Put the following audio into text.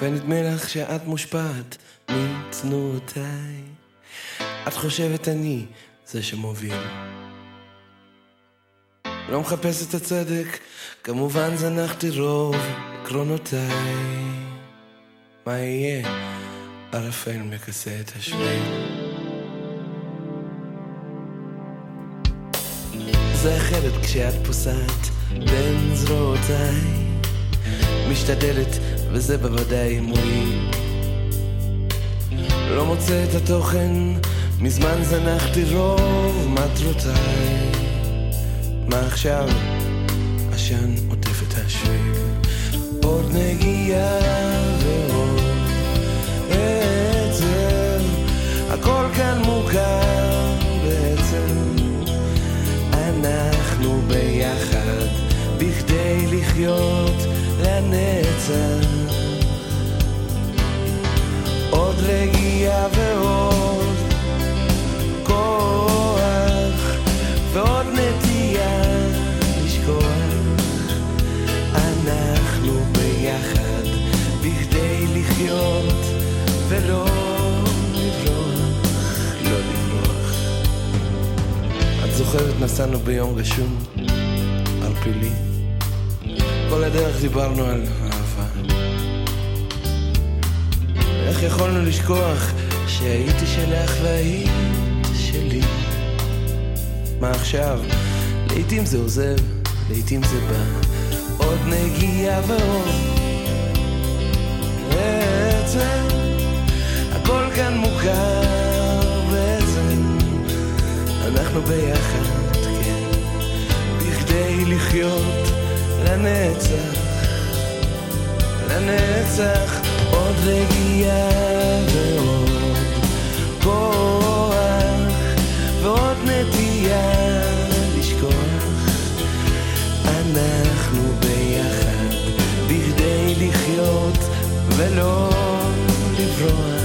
ונדמה לך שאת מושפעת מתנועותיי. את חושבת אני זה שמוביל, לא מחפש את הצדק, כמובן זנחתי רוב עקרונותיי. מה יהיה? ערפל מכסה את השביל. זה אחרת כשאת פוסעת בין זרועותיי, משתדלת וזה בוודאי מועיל. לא מוצא את התוכן, מזמן זנחתי רוב מטרותיי. מה עכשיו? עשן עוטף את השביל, עוד נגיעה ועוד עצב, הכל כאן מוכר בעצם. אנחנו ביחד בכדי לחיות לנצח, עוד רגיעה ועוד כוח ועוד נטייה לשכוח. אנחנו ביחד בכדי לחיות ולא לברוח, לא לברוח. את זוכרת נסענו ביום גשום ערפילי, כל הדרך דיברנו על אהבה. איך יכולנו לשכוח שהייתי שלך והיית שלי? מה עכשיו? לעתים זה עוזב, לעתים זה בא, עוד נגיעה ועוד בעצם, הכל כאן מוכר בעצם. אנחנו ביחד, כן, בכדי לחיות לנצח, לנצח. עוד רגיעה ועוד כוח ועוד נטייה לשכוח. אנחנו ביחד בכדי לחיות ולא לברוח.